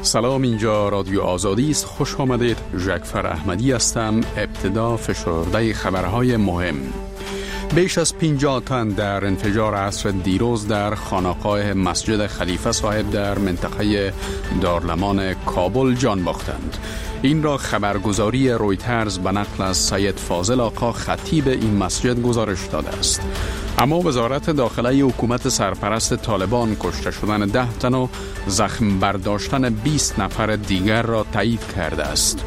سلام، اینجا رادیو آزادی است. خوش آمدید. جعفر احمدی هستم. ابتدا فشرده خبرهای مهم. بیش از 50 تن در انفجار عصر دیروز در خانقاه مسجد خلیفه صاحب در منطقه دارلمان کابل جان باختند. این را خبرگزاری رویترز به نقل از سید فاضل آقا خطیب این مسجد گزارش داده است. اما وزارت داخله حکومت سرپرست طالبان کشته شدن 10 تن و زخم برداشتن 20 نفر دیگر را تایید کرده است.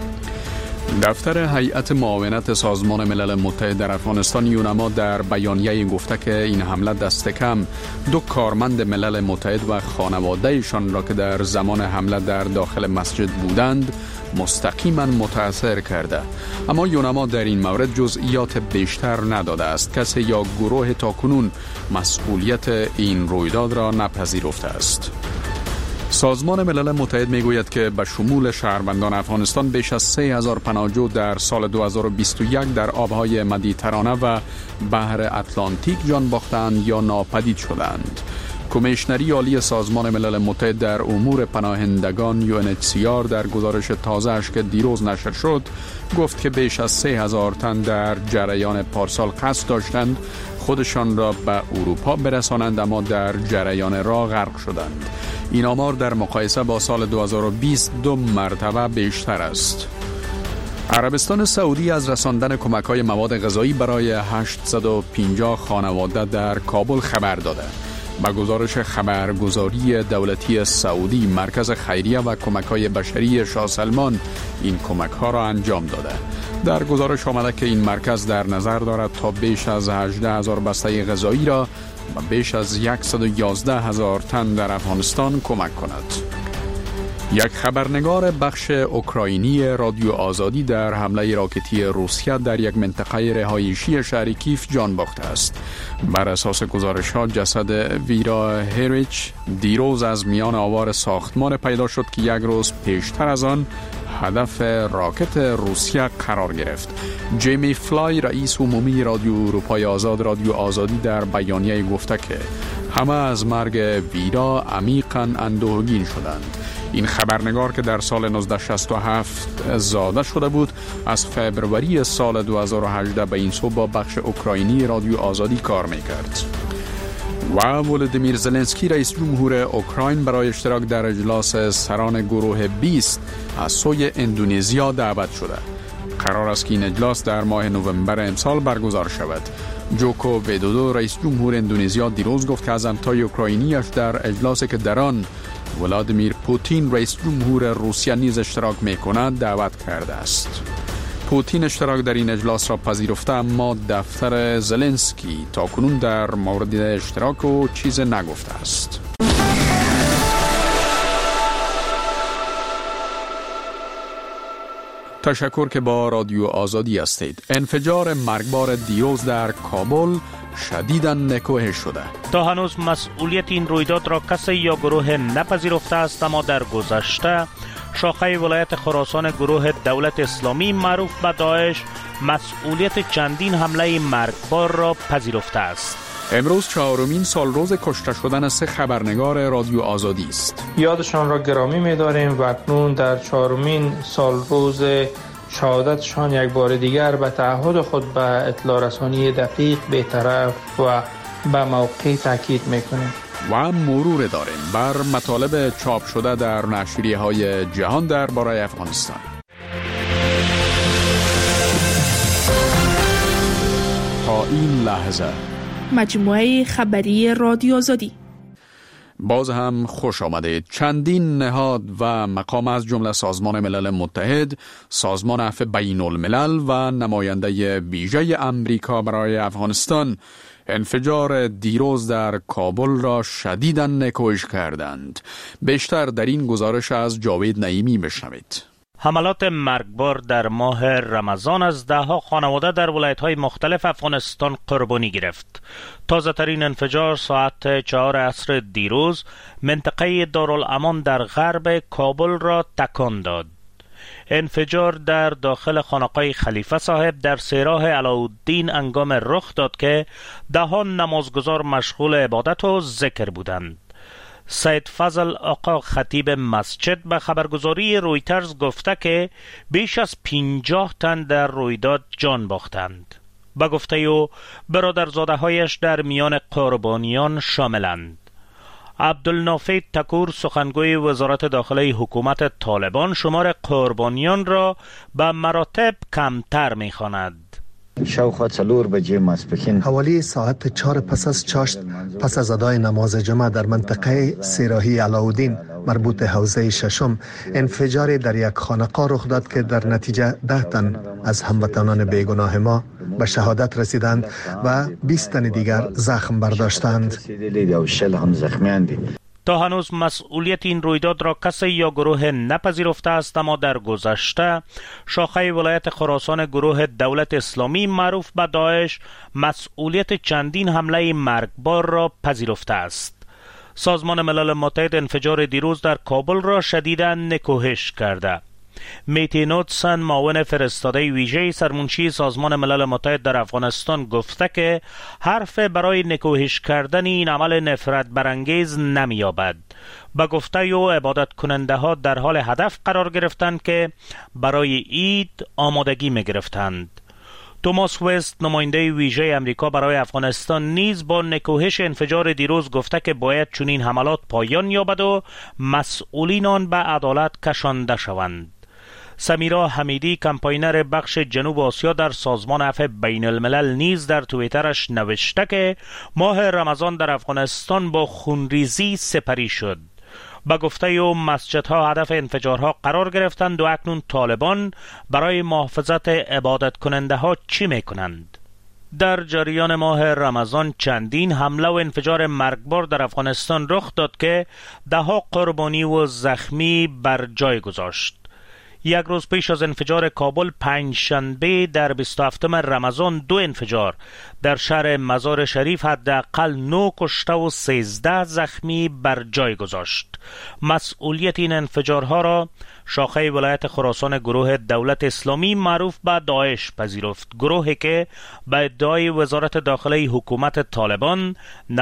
دفتر هیئت معاونت سازمان ملل متحد در افغانستان یونما در بیانیه گفته که این حمله دست کم 2 کارمند ملل متحد و خانوادهشان را که در زمان حمله در داخل مسجد بودند مستقیما متاثر کرده. اما یونما در این مورد جزئیات بیشتر نداده است. کسی یا گروه تاکنون مسئولیت این رویداد را نپذیرفته است. سازمان ملل متحد میگوید که به شمول شهروندان افغانستان بیش از 3000 پناهجو در سال 2021 در آبهای مدیترانه و بحر اتلانتیک جان باختند یا ناپدید شدند. کمیشنری عالی سازمان ملل متحد در امور پناهندگان UNHCR در گزارش تازه‌اش که دیروز نشر شد گفت که بیش از 3000 تن در جریان پارسال قصد داشتند خودشان را به اروپا برسانند اما در جریان راه غرق شدند. این آمار در مقایسه با سال 2020 2 مرتبه بیشتر است. عربستان سعودی از رساندن کمک‌های مواد غذایی برای 850 خانواده در کابل خبر داده. با گزارش خبرگزاری دولتی سعودی، مرکز خیریه و کمک‌های بشری شاه سلمان این کمک‌ها را انجام داده. در گزارش آمده که این مرکز در نظر دارد تا بیش از 18000 بسته غذایی را و بیش از 111000 تن در افغانستان کمک کند. یک خبرنگار بخش اوکراینی رادیو آزادی در حمله راکتی روسیه در یک منطقه رهایشی شهر کیف جان باخته است. بر اساس گزارش‌ها جسد ویرا هریچ دیروز از میان آوار ساختمان پیدا شد که یک روز پیشتر از آن هدف راکت روسیه قرار گرفت. جیمی فلای رئیس عمومی رادیو اروپای آزاد رادیو آزادی در بیانیه گفته که همه از مرگ ویرا عمیقاً اندوهگین شدند. این خبرنگار که در سال 1967 زاده شده بود از فبروری سال 2018 به این سو با بخش اوکراینی رادیو آزادی کار میکرد. و ولودیمیر زلنسکی رئیس جمهور اوکراین برای اشتراک در اجلاس سران گروه 20 از سوی اندونزیا دعوت شده. قرار است که این اجلاس در ماه نوامبر امسال برگزار شود. جوکو ویدودو رئیس جمهور اندونزیا دیروز گفت که از همتای اوکراینیش در اجلاسی که در آن ولادیمیر پوتین رئیس جمهور روسیه نیز اشتراک میکند دعوت کرده است. پوتین اشتراک در این اجلاس را پذیرفته اما دفتر زلنسکی تاکنون در مورد اشتراک و چیز نگفته است. تشکر که با رادیو آزادی هستید. انفجار مرگبار دیروز در کابل شدیداً نکوهش شده. تا هنوز مسئولیت این رویداد را کسی یا گروه نپذیرفته است اما در گذشته شاخه ولایت خراسان گروه دولت اسلامی معروف به داعش مسئولیت چندین حمله مرگبار را پذیرفته است. امروز 4مین سالروز کشته شدن 3 خبرنگار رادیو آزادی است. یادشان را گرامی می‌داریم و اکنون در 4مین سالروز شهادتشان یک بار دیگر به تعهد خود به اطلاع رسانی دقیق، بی‌طرف و به موقع تاکید می‌کنیم. و مرور داریم بر مطالب چاپ شده در نشریه‌های جهان درباره افغانستان. تا این لحظه مجموعه خبری رادیو آزادی. باز هم خوش آمدید. چندین نهاد و مقام از جمله سازمان ملل متحد، سازمان عفو بین الملل و نماینده ویژه امریکا برای افغانستان انفجار دیروز در کابل را شدیداً نکوهش کردند. بیشتر در این گزارش از جاوید نعیمی بشنوید. حملات مرگبار در ماه رمضان از 10 خانواده در ولایت‌های مختلف افغانستان قربانی گرفت. تازه ترین انفجار ساعت 4 عصر دیروز منطقه دارالامان در غرب کابل را تکان داد. انفجار در داخل خانقاه خلیفه صاحب در سیراه علاءالدین انگام رخ داد که 10 نمازگزار مشغول عبادت و ذکر بودند. سید فضل آقا خطیب مسجد به خبرگزاری رویترز گفته که بیش از 50 تن در رویداد جان باختند. به گفته او برادرزاده هایش در میان قربانیان شاملند. عبدالنافع تکور سخنگوی وزارت داخلی حکومت طالبان شمار قربانیان را به مراتب کمتر می‌خواند. شاوخوا 4 بجې ماسپښین حوالی ساعت 4 پس از چاشت پس از ادای نماز جمعه در منطقه سیراهی علاودین مربوط حوزه ششم انفجار در یک خانقاه رخ داد که در نتیجه 10 تن از هموطنان بیگناه ما به شهادت رسیدند و 20 تن دیگر زخم برداشتند. تا هنوز مسئولیت این رویداد را کسی یا گروه نپذیرفته است، اما در گذشته شاخه ولایت خراسان گروه دولت اسلامی معروف به داعش مسئولیت چندین حمله مرگبار را پذیرفته است. سازمان ملل متحد انفجار دیروز در کابل را شدیداً نکوهش کرده. میتی نوتسن معاون فرستاده ویژه سرمنشی سازمان ملل متحد در افغانستان گفته که حرف برای نکوهش کردن این عمل نفرت برانگیز نمی‌یابد. با گفته او عبادت کننده ها در حال هدف قرار گرفتند که برای عید آمادگی می گرفتند. توماس وست نماینده ویژه امریکا برای افغانستان نیز با نکوهش انفجار دیروز گفته که باید چنین حملات پایان یابد و مسئولین آن به عدالت کشانده شوند. سمیرا حمیدی کمپاینر بخش جنوب آسیا در سازمان عفو بین الملل نیز در توییترش نوشته که ماه رمضان در افغانستان با خونریزی سپری شد. با گفته او مسجدها هدف انفجارها قرار گرفتند و اکنون طالبان برای محافظت عبادت کننده ها چی میکنند؟ در جریان ماه رمضان چندین حمله و انفجار مرگبار در افغانستان رخ داد که دهها قربانی و زخمی بر جای گذاشت. یک روز پیش از انفجار کابل پنجشنبه در 27 رمضان 2 انفجار در شهر مزار شریف حداقل 9 کشته و 13 زخمی بر جای گذاشت. مسئولیت این انفجارها را شاخه ولایت خراسان گروه دولت اسلامی معروف به داعش پذیرفت، گروهی که به ادعای وزارت داخلی حکومت طالبان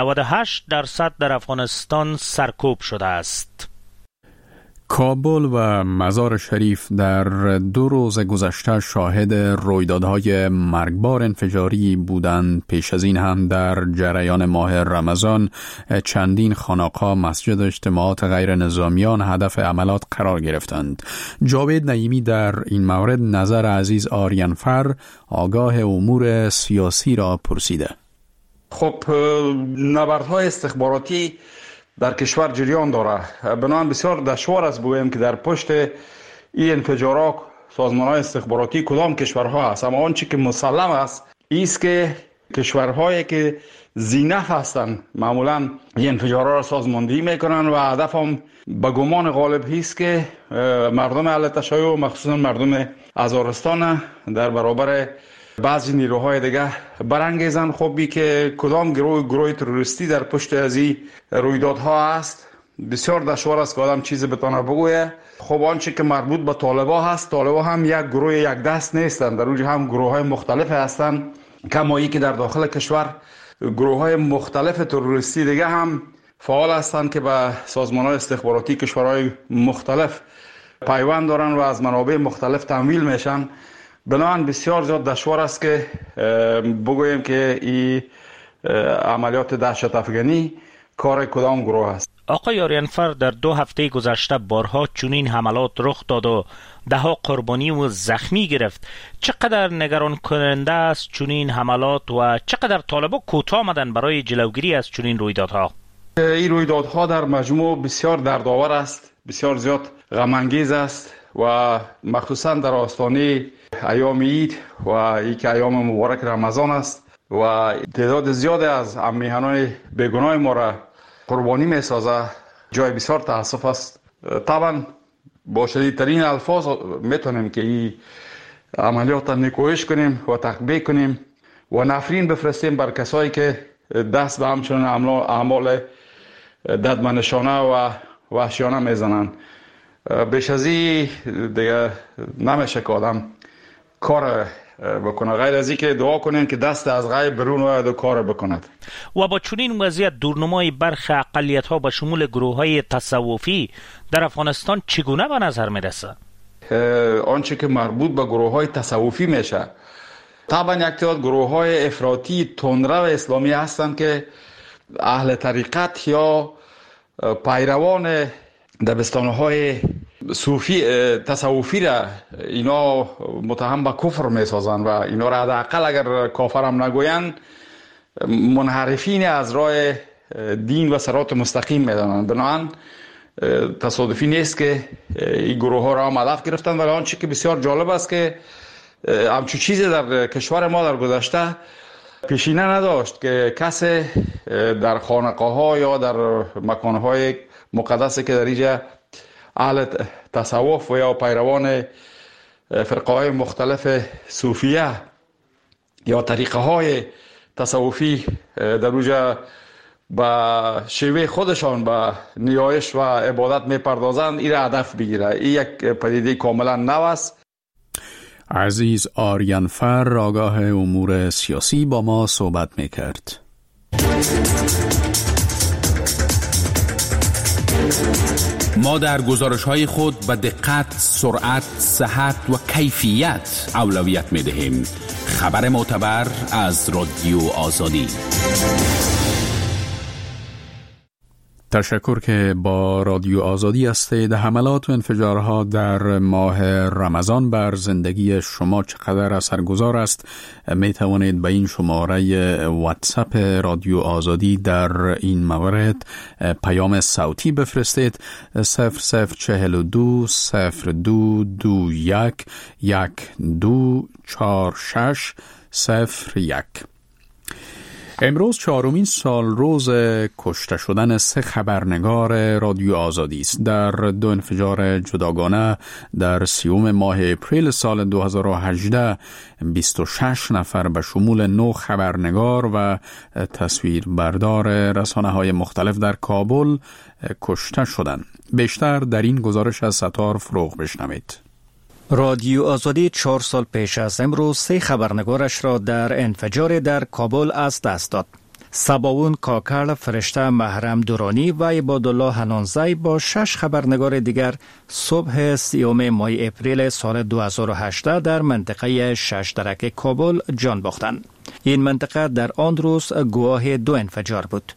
98% در افغانستان سرکوب شده است. کابل و مزار شریف در 2 روز گذشته شاهد رویدادهای مرگبار انفجاری بودند. پیش از این هم در جریان ماه رمضان چندین خانقاه، مسجد، اجتماعات غیر نظامیان هدف عملات قرار گرفتند. جاوید نعیمی در این مورد نظر عزیز آریانفر آگاه امور سیاسی را پرسیده. خب نبردهای استخباراتی در کشور جریان داره. بنابراین بسیار دشوار است بگوییم که در پشت این انفجارات سازمان‌های استخباراتی کدام کشورها است، اما آنچه که مسلم است ایست که کشورهایی که ذی‌نفع هستند معمولا این انفجارات را سازماندهی میکنن و هدف هم به گمان غالب است که مردم اهل تشیع و مخصوصا مردم هزارستان در برابر بعضی نیروهای دیگه برانگیزن. خب که کدام گروه تروریستی در پشت از این رویدادها است بسیار دشوار است که آدم چیزی بتونه بگویه. خب آنچه که مربوط به طالبا هست، طالبا هم یک گروه یک دست نیستند، در اونجا هم گروه های مختلف هستند، کما که در داخل کشور گروه های مختلف تروریستی دیگه هم فعال هستند که به سازمان های استخباراتی کشورهای مختلف پیوند دارن و از منابع مختلف تمویل میشن. بنابراین بسیار زیاد دشوار است که بگوییم که این عملیات دهشت افغانی کار کدام گروه است. آقای آریانفر، در 2 هفته گذشته بارها چنین حملات رخ داد و دهها قربانی و زخمی گرفت. چقدر نگران کننده است چنین حملات و چقدر طالبان کوتاه آمدن برای جلوگیری از چنین رویدادها؟ این رویدادها در مجموع بسیار دردآور است، بسیار زیاد غم انگیز است و مخصوصا در آستانه ایام عید و یک ایام مبارک رمضان است و تعداد زیاد از میهنان بیگناه ما را قربانی می سازه. جای بسیار تاسف است. طبعا با شدیدترین الفاظ میتونیم که این عملیات نکوهش کنیم و تقبیح کنیم و نفرین بفرستیم بر کسایی که دست به همچنین اعمال ددمنشانه و وحشیانه میزنند. بیش از این دیگه نمیشه که آدم کار بکنه، غیر از اینکه دعا کنین که دست از غیب برون آید و کار بکند. و با چنین وضعیت دورنمای برخی اقلیت‌ها به شمول گروه‌های تصوفی در افغانستان چگونه به نظر می‌رسد؟ آنچه که مربوط به گروه‌های تصوفی میشه، طبعا یک تعداد گروه‌های افراطی تندرو اسلامی هستند که اهل طریقت یا پیروان دبستان‌های صوفی تصوفی را اینا متهم به کفر می‌سازند و اینا را حداقل اگر کافر هم نگویند منحرفین از راه دین و صراط مستقیم می‌دانند. بنابراین تصادفی نیست که این گروه ها را هم هدف گرفتن. ولی آنچه که بسیار جالب است که همچون چیزی در کشور ما در گذشته پیشینه نداشت که کسی در خانقاه ها یا در مکان های مقدسی که در اینجا اهل تصوف و یا پیروان فرقه های مختلف صوفیه یا طریقه های تصوفی در اونجا با شیوه خودشان با نیایش و عبادت میپردازند، این را هدف بگیره. این یک پدیده کاملا نو است. عزیز آریانفر آگاه امور سیاسی با ما صحبت میکرد. ما در گزارش‌های خود به دقت، سرعت، صحت و کیفیت اولویت می‌دهیم. خبر معتبر از رادیو آزادی. تشکر که با رادیو آزادی هستید. حملات و انفجارها در ماه رمضان بر زندگی شما چقدر اثرگذار است؟ می توانید به این شماره واتساپ رادیو آزادی در این مورد پیام صوتی بفرستید. 0042 0221 1246 01. امروز 4مین سال روز کشته شدن 3 خبرنگار رادیو آزادی است. در 2 انفجار جداگانه در 30 ماه اپریل سال 2018 26 نفر به شمول 9 خبرنگار و تصویربردار رسانه‌های مختلف در کابل کشته شدند. بیشتر در این گزارش از ستار فروغ بشنوید. رادیو آزادی 4 سال پیش از امروز 3 خبرنگارش را در انفجار در کابل از دست داد. سباون کاکل فرشته محرم دورانی و عبادالله حنانزی با 6 خبرنگار دیگر صبح 30 ماه اپریل سال 2018 در منطقه 6 درک کابل جان باختند. این منطقه در آن روز گواه 2 انفجار بود.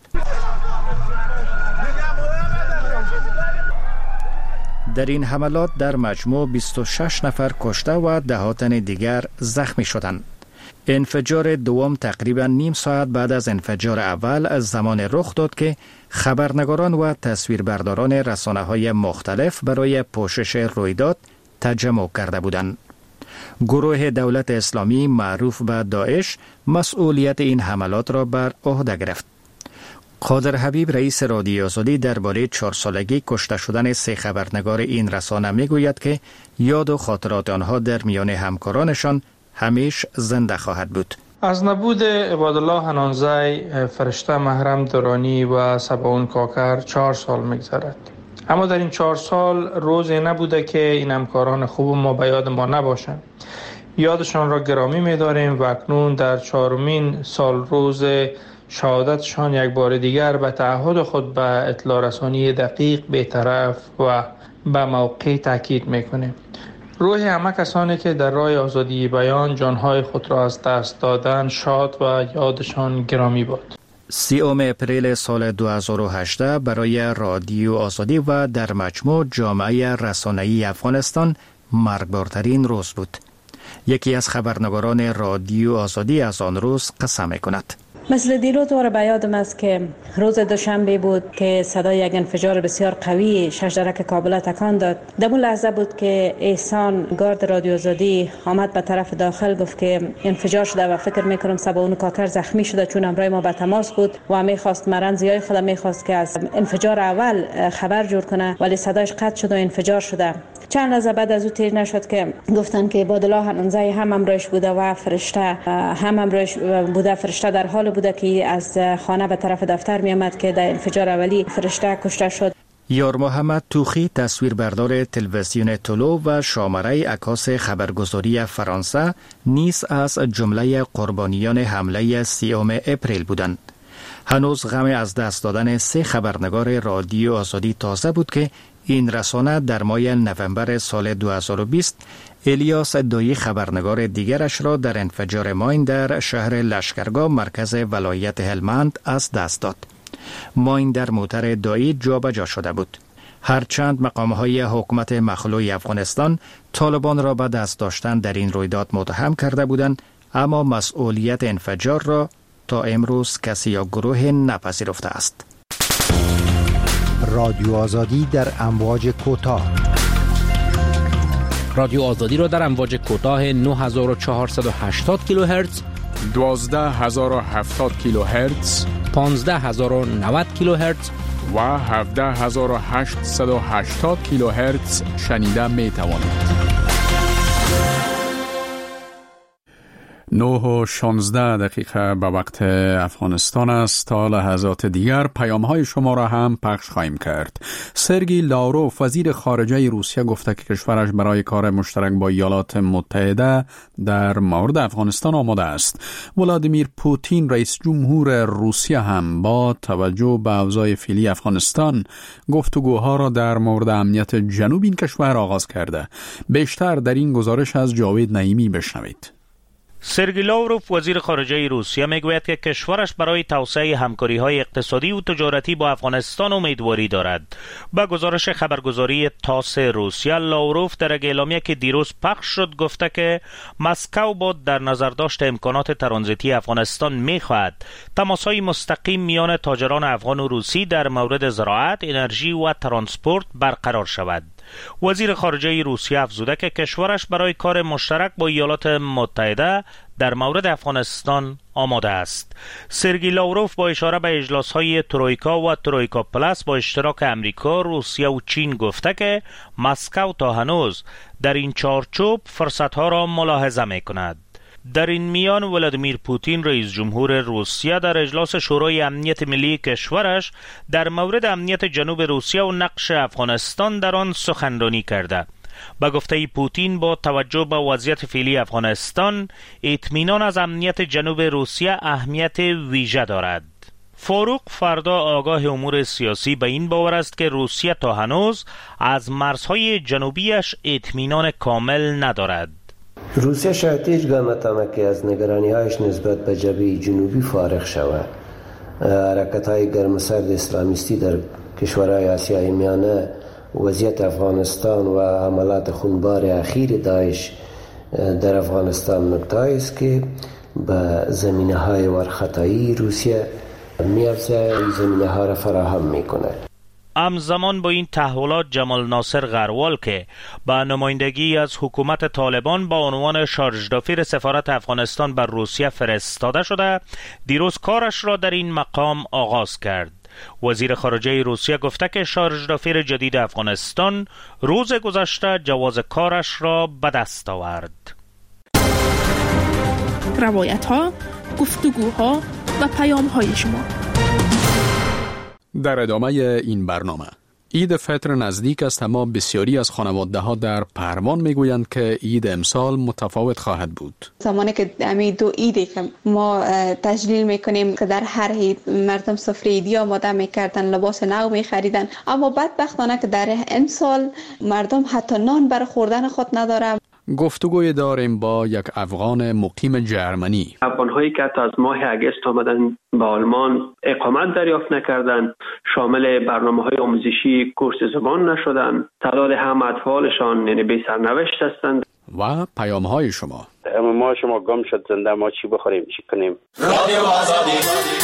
در این حملات در مجموع 26 نفر کشته و 10 تن دیگر زخمی شدند. انفجار دوم تقریبا نیم ساعت بعد از انفجار اول از زمان رخ داد که خبرنگاران و تصویربرداران رسانه‌های مختلف برای پوشش رویداد تجمع کرده بودند. گروه دولت اسلامی معروف به داعش مسئولیت این حملات را بر عهده گرفت. قادر حبیب رئیس رادیو آزادی درباره 4 سالگی کشته شدن 3 خبرنگار این رسانه میگوید که یاد و خاطرات آنها در میان همکارانشان همیشه زنده خواهد بود. از نبود عبادالله حنانزی، فرشته محرم دورانی و سباون کاکر 4 سال میگذرد. اما در این 4 سال روزی نبوده که این همکاران خوب ما به یاد ما نباشند. یادشان را گرامی می‌داریم و اکنون در 4مین سال روز شهادتشان یک بار دیگر به تعهد خود به اطلاع رسانی دقیق، بی‌طرف و به موقع تاکید میکنیم. روح همه کسانی که در راه آزادی بیان جانهای خود را از دست دادن شاد و یادشان گرامی باد. 30 اپریل سال 2018 برای رادیو آزادی و در مجموع جامعه رسانه‌ای افغانستان مرگبارترین روز بود. یکی از خبرنگاران رادیو آزادی از آن روز قصه می‌کند. مثل دیروز واره به یادم است که روز دوشنبه بود که صدای یک انفجار بسیار قوی 6 درک کابل تکان داد. در اون لحظه بود که احسان گارد رادیو آزادی آمد به طرف داخل، گفت که انفجار شده و فکر میکنم سباون کاکر زخمی شده، چون همراه ما به تماس بود و میخواست مرنزیای خود میخواست که از انفجار اول خبر جور کنه، ولی صدایش قطع شد و انفجار شده. چند لحظه بعد از او تیر نشد که گفتن که عبادالله حنانزی هم همراهش بوده و فرشته هم همراهش بوده. فرشته در حال بوده که از خانه به طرف دفتر می آمد که در انفجار اولی فرشته کشته شد. یار محمد توخی تصویربردار تلویزیون طلوع و شماره عکاس خبرگزاری فرانسه نیز از جمله قربانیان حمله 30 اپریل بودند. هنوز غم از دست دادن 3 خبرنگار رادیو آزادی تازه بود که این رسانه در ماه نوامبر سال 2020 الیاس دایی خبرنگار دیگرش را در انفجار ماین در شهر لشکرگاه مرکز ولایت هلمند از دست داد. ماین در موتر دایی جابجا شده بود. هرچند مقامهای حکومت مخلوع افغانستان طالبان را به دست داشتن در این رویداد متهم کرده بودند، اما مسئولیت انفجار را تا امروز کسی یا گروه نپذیرفته است. رادیو آزادی در امواج کوتاه. رادیو آزادی را در امواج کوتاه 9480 کیلوهرتز، 12070 کیلوهرتز، 15090 کیلوهرتز و 17880 کیلوهرتز شنیده می توانید. 9:16 به وقت افغانستان است. تا لحظات دیگر پیام‌های شما را هم پخش خواهیم کرد. سرگئی لاوروف وزیر خارجه روسیه گفته که کشورش برای کار مشترک با ایالات متحده در مورد افغانستان آماده است. ولادیمیر پوتین رئیس جمهور روسیه هم با توجه به اوضاع فعلی افغانستان گفتگوها را در مورد امنیت جنوب این کشور آغاز کرده. بیشتر در این گزارش از جاوید نعیمی بشنوید. سرگئی لاوروف وزیر خارجه روسیه میگوید که کشورش برای توسعه همکاری‌های اقتصادی و تجارتی با افغانستان امیدواری دارد. با گزارش خبرگزاری تاس روسیه، لاوروف در اعلامیه که دیروز پخش شد گفته که مسکو با در نظر داشت امکانات ترانزیتی افغانستان می‌خواهد تماس‌های مستقیم میان تاجران افغان و روسی در مورد زراعت، انرژی و ترانسپورت برقرار شود. وزیر خارجه روسیه افزوده که کشورش برای کار مشترک با ایالات متحده در مورد افغانستان آماده است. سرگئی لاوروف با اشاره به اجلاس‌های ترویکا و ترویکا پلاس با اشتراک امریکا، روسیه و چین گفته که مسکو تا هنوز در این چارچوب فرصت‌ها را ملاحظه می‌کند. در این میان ولادیمیر پوتین رئیس جمهور روسیه در اجلاس شورای امنیت ملی کشورش در مورد امنیت جنوب روسیه و نقش افغانستان در آن سخنرانی کرده. با گفته پوتین با توجه به وضعیت فعلی افغانستان، اطمینان از امنیت جنوب روسیه اهمیت ویژه دارد. فاروق فردا آگاه امور سیاسی به این باور است که روسیه تا هنوز از مرزهای جنوبیش اطمینان کامل ندارد. روسیه شاید هیچ گاه نتانه که از نگرانی‌هایش نسبت به جبهه جنوبی فارغ شود. حرکت‌های گرمسرد اسلامیستی در کشورهای آسیای میانه، وضعیت افغانستان و حملات خونبار اخیر داعش در افغانستان نکته‌ای است که به زمینه‌های ورخطایی روسیه می‌افزاید، زمینه‌ها را فراهم می‌کند. همزمان با این تحولات، جمال ناصر غروال که با نمایندگی از حکومت طالبان با عنوان شارژدافیر سفارت افغانستان بر روسیه فرستاده شده، دیروز کارش را در این مقام آغاز کرد. وزیر خارجه روسیه گفته که شارژدافیر جدید افغانستان روز گذشته جواز کارش را به دست آورد. روایت‌ها، گفتگوها و پیام‌های شما در ادامه این برنامه. عید فطر نزدیک است، اما بسیاری از خانواده‌ها در پروان میگویند که عید امسال متفاوت خواهد بود. زمانی که امی دو عیدی که ما تجلیل میکنیم که در هر عید مردم سفره عیدی آماده میکردن، لباس نو میخریدن، اما بدبختانه که در امسال مردم حتی نان برای خوردن خود ندارن. گفتگوی داریم با یک افغان مقیم جرمنی. افغان‌هایی که حتی از ماه اگست آمدن به آلمان اقامت دریافت نکردند، شامل برنامه‌های آموزشی کورس زبان نشدند، تعداد هم اطفالشان یعنی بی سرنوشت هستند. و پیام‌های شما. ما شما گم شد زنده، ما چی بخوریم چی کنیم؟ رادیو آزادی.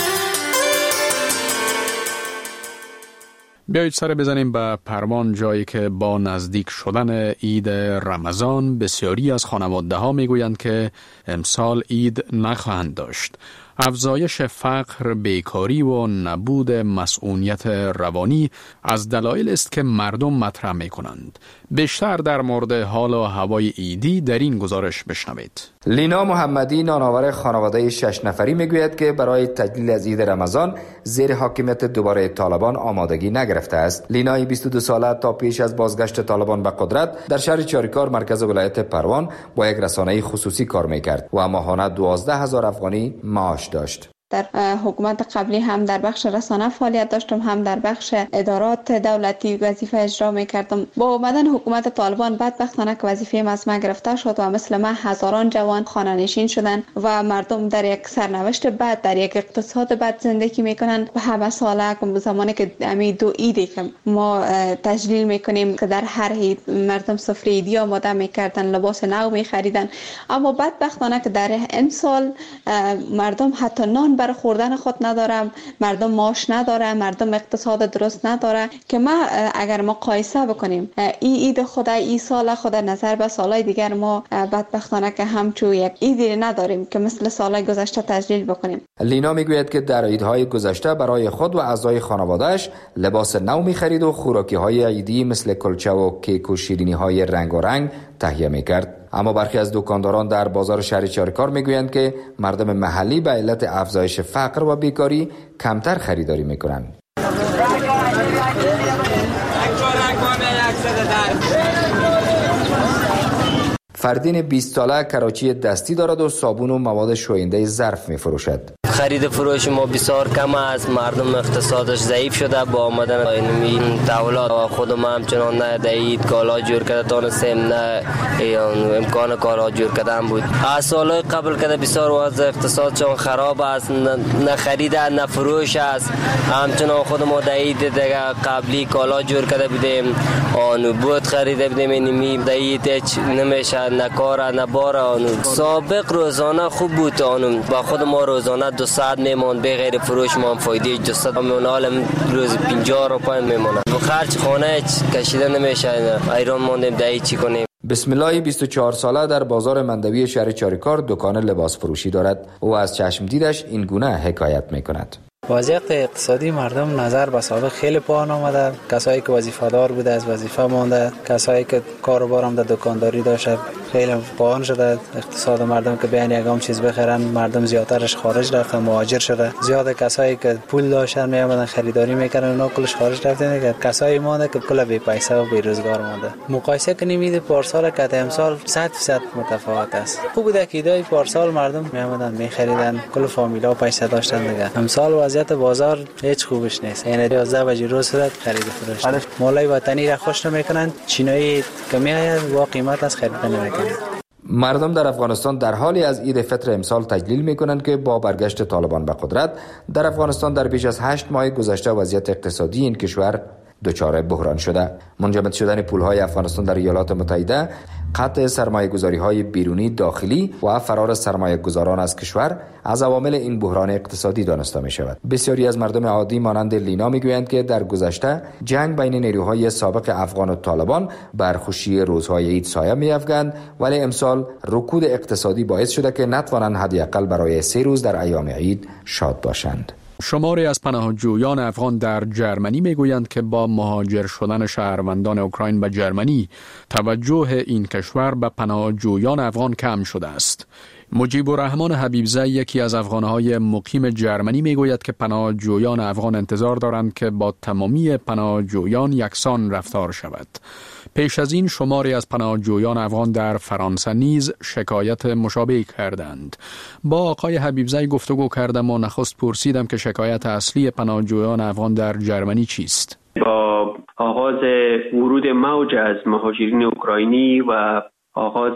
بیایید سر بزنیم به پروان، جایی که با نزدیک شدن عید رمضان بسیاری از خانواده‌ها میگویند که امسال عید نخواهند داشت. افزایش فقر، بیکاری و نبود مسئولیت روانی از دلایل است که مردم مطرح می‌کنند. بیشتر در مورد حال و هوای عیدی در این گزارش بشنوید. لینا محمدی نانآور خانواده 6 نفری میگوید که برای تجلیل از عید رمضان زیر حاکمیت دوباره طالبان آمادگی نگرفته است. لینای 22 ساله تا پیش از بازگشت طالبان به قدرت در شهر چاریکار مرکز ولایت پروان با یک رسانه خصوصی کار میکرد و ماهانه 12,000 افغانی معاش داشت. در حکومت قبلی هم در بخش رسانه فعالیت داشتم، هم در بخش ادارات دولتی وظیفه اجرا میکردم. با اومدن حکومت طالبان بدبختانه که وظیفه از من گرفته شد و مثل من هزاران جوان خانه نشین شدن و مردم در یک سرنوشت بد، در یک اقتصاد بد زندگی میکنن. و همه ساله زمانی که امی 2 عیدی که ما تجلیل میکنیم که در هر عید مردم سفره عیدی آماده میکردن، لباس نو میخریدن، اما بدبختانه که در این سال مردم حتی نان برای خوردن خود ندارم، مردم معاش نداره، مردم اقتصاد درست نداره. که ما اگر مقایسه بکنیم این عید خود این سال خود نظر به سالهای دیگر، ما بدبختانه که همچون یک عیدی نداریم که مثل سالهای گذشته تجلیل بکنیم. لینا میگوید که در عیدهای گذشته برای خود و اعضای خانواده‌اش لباس نو می‌خرید و خوراکی‌های عیدی مثل کلچه و کیک و شیرینی‌های رنگارنگ تهیه می‌کرد. اما برخی از دکانداران در بازار شهر چاریکار میگویند که مردم محلی به علت افزایش فقر و بیکاری کمتر خریداری میکنند. فردین 20 ساله کراچی دستی دارد و صابون و مواد شوینده ظرف میفروشد. خرید فروش ما بسیار کم است، مردم اقتصادش ضعیف شده. با آمدن این دولت خود ما همچنان نه دهید کالا جور کرده تانستیم، نه امکان کالا جور کردن بود. از سالهای قبل که بسیار وضع اقتصادشان خراب است، نه خرید نه فروش است. همچنان خود ما دهید دیگه قبلی کالا جور کرده بودیم، آن بود خریده بودیم، اینمی دهید هیچ نمیشه، نه کار نه بار. سابق روزانه خوب بود، با خود ما روزانه 200 میمون، به غیر فروش ما فایده 200 میمون، حالا روز 50 روپیه میمونه. خرج خانه کشیده نمیشه، ایران موندیم دایی چی کنیم. بسم الله 24 ساله در بازار مندوی شهر چاریکار دکان لباس فروشی دارد. او از چشم دیدش این گونه حکایت میکند. وضعیت اقتصادی مردم نظر به سابق خیلی پایین آمده. کسایی که وظیفه‌دار بوده از وظیفه مونده، کسایی که کاروبار هم در دکانداری داشته خیلی پایین شده. اقتصاد مردم که بیان یگام چیز بخرن، مردم زیادترش خارج رفتن، مهاجر شده. زیاد کسایی که پول داشتن میامدن خریداری میکردن، اونا کلش خارج رفتن. کسایی مونده که کلا بی پیسه و بی روزگار مونده. مقایسه کنیم عید پارسال که امسال 100% متفاوت است. خوب بوده که ایدای پارسال مردم میامدن میخریدن، کل فامیلا پیسه داشتن دیگه. امسال وضعیت بازار هیچ خوبش نیست. یعنی 11 بجه روز صورت خرید فروش. مالای وطنی را خوش نمیکنن، چینایی که میآید با قیمت از خرید نمیکنن. مردم در افغانستان در حالی از عید فطر امسال تجلیل میکنند که با برگشت طالبان به قدرت در افغانستان در بیش از 8 ماه گذشته وضعیت اقتصادی این کشور دچار بحران شده. منجمد شدن پولهای افغانستان در ایالات متحده، قطع سرمایه‌گذاری‌های بیرونی داخلی و فرار سرمایه‌گذاران از کشور از عوامل این بحران اقتصادی دانسته می‌شود. بسیاری از مردم عادی مانند لینا می‌گویند که در گذشته جنگ بین نیروهای سابق افغان و طالبان بر خوشی روزهای عید سایه می‌افکند، ولی امسال رکود اقتصادی باعث شده که نتوانند حداقل برای 3 روز در ایام عید شاد باشند. شماری از پناهجویان افغان در جرمنی میگویند که با مهاجر شدن شهروندان اوکراین به جرمنی توجه این کشور به پناهجویان افغان کم شده است. مجیب الرحمن حبیبزی یکی از افغانهای مقیم جرمنی میگوید که پناهجویان افغان انتظار دارند که با تمامی پناهجویان یکسان رفتار شود. پیش از این شماری از پناهجویان افغان در فرانسه نیز شکایت مشابه کردند. با آقای حبیبزی گفتگو کردم و نخست پرسیدم که شکایت اصلی پناهجویان افغان در جرمنی چیست؟ با آغاز ورود موج از مهاجرین اوکراینی و آغاز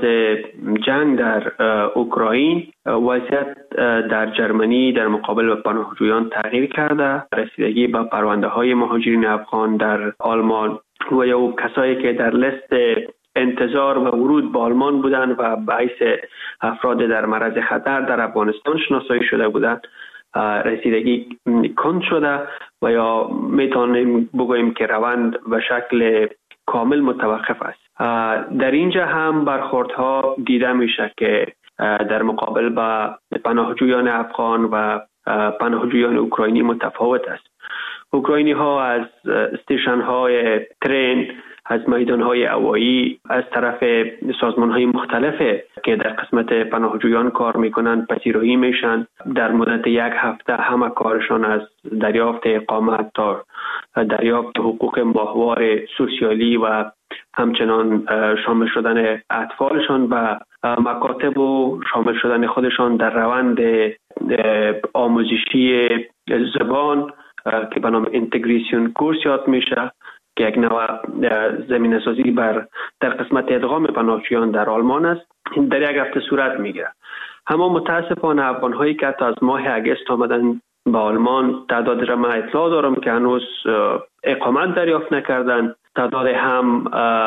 جنگ در اوکراین، وضعیت در جرمنی در مقابل پناهجویان تغییر کرده. رسیدگی به پرونده های مهاجرین افغان در آلمان و یا کسایی که در لیست انتظار و ورود به آلمان بودند و باعث افراد در معرض خطر در افغانستان شناسایی شده بودند، رسیدگی کند شده و یا میتونیم بگوییم که روند به شکل کامل متوقف است. در اینجا هم برخوردها دیده میشه که در مقابل با پناهجویان افغان و پناهجویان اوکراینی متفاوت است. اوکراینی ها از استیشن های ترین، از میدان های هوایی، از طرف سازمان های مختلف که در قسمت پناهجویان کار میکنن پذیرایی میشن. در مدت 1 هفته همه کارشان از دریافت اقامت تا دریافت حقوق ماهوار سوسیالی و همچنان شامل شدن اطفالشان و مکاتب و شامل شدن خودشان در روند آموزشی زبان که به نام اینتگریشن کورس یاد میشه که یک نوع زمینه سازی در قسمت ادغام پناهجویان در آلمان است. در 1 هفته صورت میگیره. اما متاسفانه افغان‌هایی که حتی از ماه اگست آمدن به آلمان، تعداد را من اطلاع دارم که هنوز اقامت دریافت نکردن. تعداد هم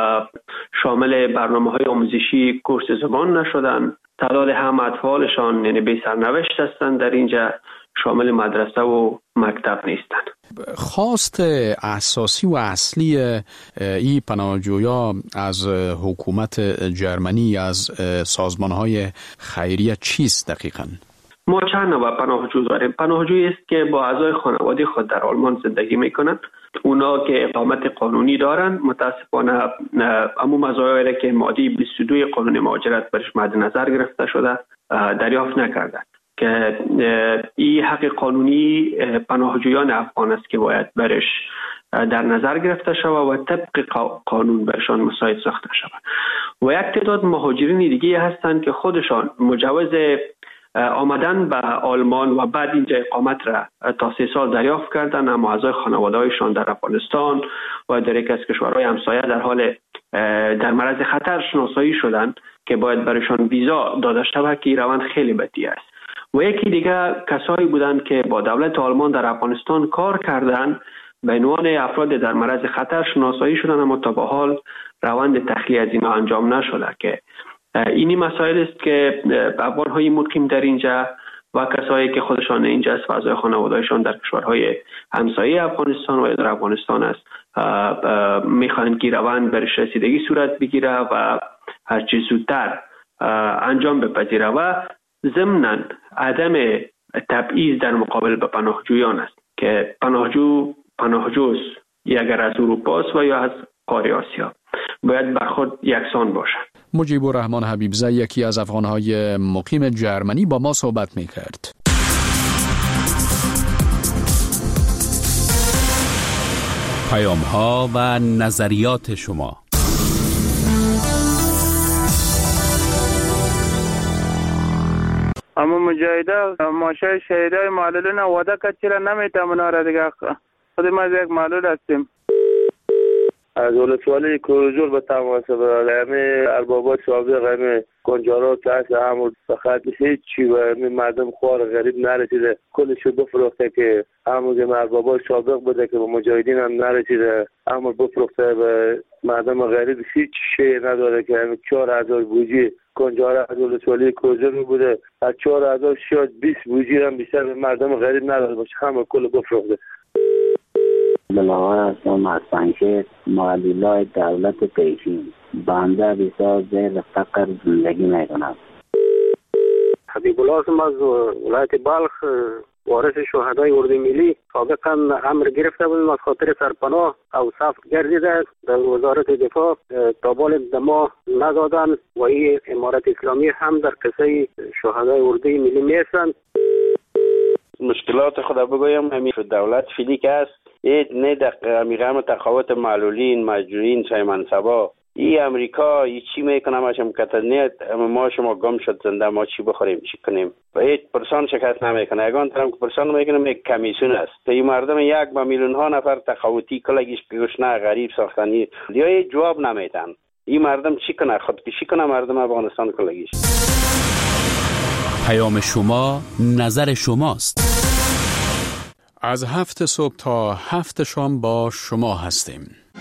شامل برنامه‌های آموزشی کورس زبان نشدن. تعداد هم اطفالشان یعنی بی سرنوشت هستند در اینجا، شامل مدرسه و مکتب نیستند. خواست اساسی و اصلی این پناهجویا از حکومت جرمنی، از سازمان‌های خیریه چیست دقیقاً؟ ما چند نوع پناهجو داریم. پناهجویی است که با اعضای خانواده خود در آلمان زندگی میکنند. اونا که اقامت قانونی دارن متاسفانه اما مزایایی که ماده 22 قانون مهاجرت برش مد نظر گرفته شده دریافت نکردند که این حق قانونی پناهجویان افغان است که باید برش در نظر گرفته شود و طبق قانون برشان مساعد ساخته شود. و یک تعداد مهاجرین دیگه هستند که خودشان مجوز آمدن به آلمان و بعد اینجا اقامت را تا 3 سال دریافت کردن، اما اعضای خانواده‌هایشان در افغانستان و در یک از کشورهای همسایه در حال در معرض خطر شناسایی شدند که باید برایشان ویزا داده شود که این روند خیلی بدی است. و یکی دیگه کسایی بودند که با دولت آلمان در افغانستان کار کردند، به عنوان افراد در معرض خطر شناسایی شدند، اما تا به حال روند تخلیه از اینا انجام نشده. که اینی مسائل است که افغان‌های مقیم در اینجا و کسایی که خودشان اینجا است و اعضای خانواده‌شان در کشورهای همسایه افغانستان و در افغانستان است می‌خواهند که روند برش رسیدگی صورت بگیره و هر چه زودتر انجام بپذیره و ضمناً عدم تبعیض در مقابل به پناهجویان است که پناهجوست اگر از اروپا است و یا از قاره آسیا باید برخورد یکسان باشد. مجیب الرحمن حبیبزاده یکی از افغان‌های مقیم جرمنی با ما صحبت می‌کرد. پیام‌ها و نظریات شما. اما مجاهده ماشه شهیدای معلولین وعده کرد چرا نمیتونه را دیگه خود ما یک معلول هستیم. از ولسوالی کوزور به تماس برای همه اربابات سابق همه کنجارات که هست همون فقط هیچ چی و همه مردم خوار غریب نرسیده کلشو بفروخته که همون اربابات سابق بوده که به مجاهدین هم نرسیده همون بفروخته به مردم غریب هیچ شی نداره که همه 4000 بوجی کنجاره از ولسوالی کوزور بوده از 4000 شاید 20 بوجی هم بیشتر به مردم غریب نداره باشه همون کل بفروخته. بلاغای هستم از پنکه معلولای دولت پیشین بنده بسیار زیر فقر زندگی میکنم. حبیب الله هستم از ولایت بلخ وارث شهدای اردوی ملی. سابقا امر گرفته بودیم از خاطر سرپناه او صف گردیده در وزارت دفاع تا بال دما ندادن و این امارت اسلامی هم در قصه شهدای اردوی ملی میستند. مشکلات خدا بگویم همین دولت فیلی که است نه در میگم تقاوت معلولین مجبورین سای منصبا ای امریکا ای چی میکنه ماشم کتنیت ما شما گم شد زنده ما چی بخوریم چی کنیم و هیچ پرسان شکست نمیکنه یگان طرف که پرسان میکنه یک کمیسیون است تا این مردم یک با میلیون ها نفر تقاوتی کلگیش گوشنه غریب ساختنی یا جواب نمیدن این مردم چی کنه خودکشی کنه مردم افغانستان کلگیش. پیام شما نظر شماست. از 7 صبح تا 7 شام با شما هستیم.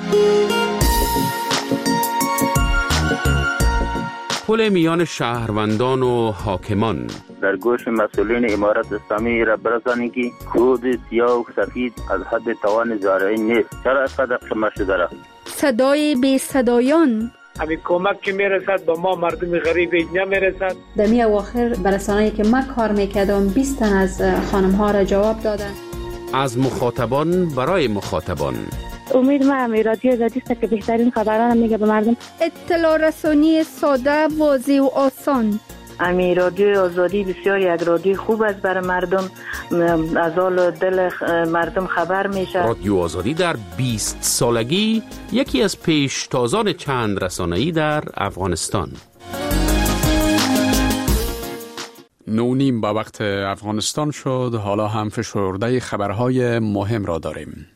پل میان شهروندان و حاکمان در گوش مسئولین امارت اسلامی را برسانید که کود سیاه و سفید از حد توان زارعین نیست. چرا اینقدر شما شده را؟ صدای بی صدایان همین کمک که میرسد با ما مردم غریب نمیرسد. دمی اواخر برسانه‌ای که من کار میکردم 20 تن از خانم ها را جواب دادن. از مخاطبان برای مخاطبان. امید ما رادیو آزادی است که بهترین خبران میگه به مردم. اطلاع رسانی ساده، واضح و آسان. رادیو آزادی بسیار یک رادیو خوب است برای مردم، از حال دل مردم خبر میشه. رادیو آزادی در 20 سالگی یکی از پیشتازان چند رسانه‌ای در افغانستان. 9:30 به وقت افغانستان شد. حالا هم فشرده خبرهای مهم را داریم.